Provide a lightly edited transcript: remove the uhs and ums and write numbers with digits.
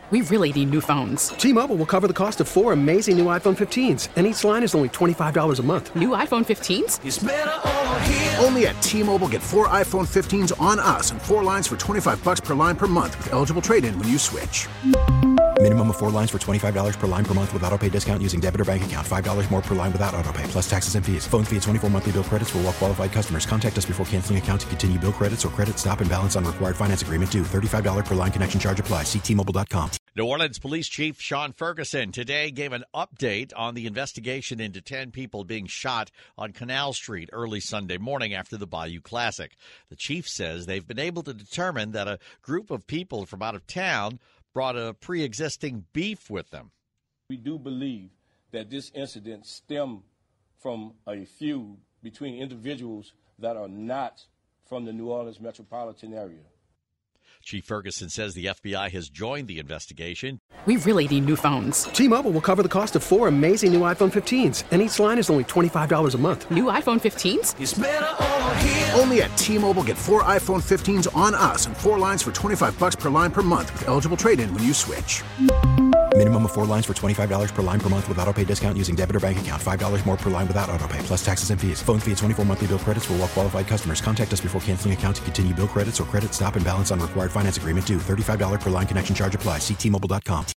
We really need new phones. T-Mobile will cover the cost of 4 amazing new iPhone 15s, and each line is only $25 a month. New iPhone 15s? It's better over here. Only at T-Mobile, get 4 iPhone 15s on us and 4 lines for $25 per line per month with eligible trade-in when you switch. Minimum of 4 lines for $25 per line per month with autopay discount using debit or bank account. $5 more per line without autopay, plus taxes and fees. Phone fee at 24 monthly bill credits for well-qualified customers. Contact us before canceling account to continue bill credits or credit stop and balance on required finance agreement due. $35 per line connection charge applies. See T-Mobile.com. New Orleans Police Chief Sean Ferguson today gave an update on the investigation into 10 people being shot on Canal Street early Sunday morning after the Bayou Classic. The chief says they've been able to determine that a group of people from out of town brought a pre-existing beef with them. We do believe that this incident stemmed from a feud between individuals that are not from the New Orleans metropolitan area. Chief Ferguson says the FBI has joined the investigation. We really need new phones. T-Mobile will cover the cost of 4 amazing new iPhone 15s, and each line is only $25 a month. New iPhone 15s? It's better over here. Only at T-Mobile, get 4 iPhone 15s on us and 4 lines for $25 per line per month with eligible trade-in when you switch. Minimum of 4 lines for $25 per line per month with autopay discount using debit or bank account. $5 more per line without autopay, plus taxes and fees. Phone fee at 24 monthly bill credits for well-qualified customers. Contact us before canceling account to continue bill credits or credit stop and balance on required finance agreement due. $35 per line connection charge applies. See T-Mobile.com.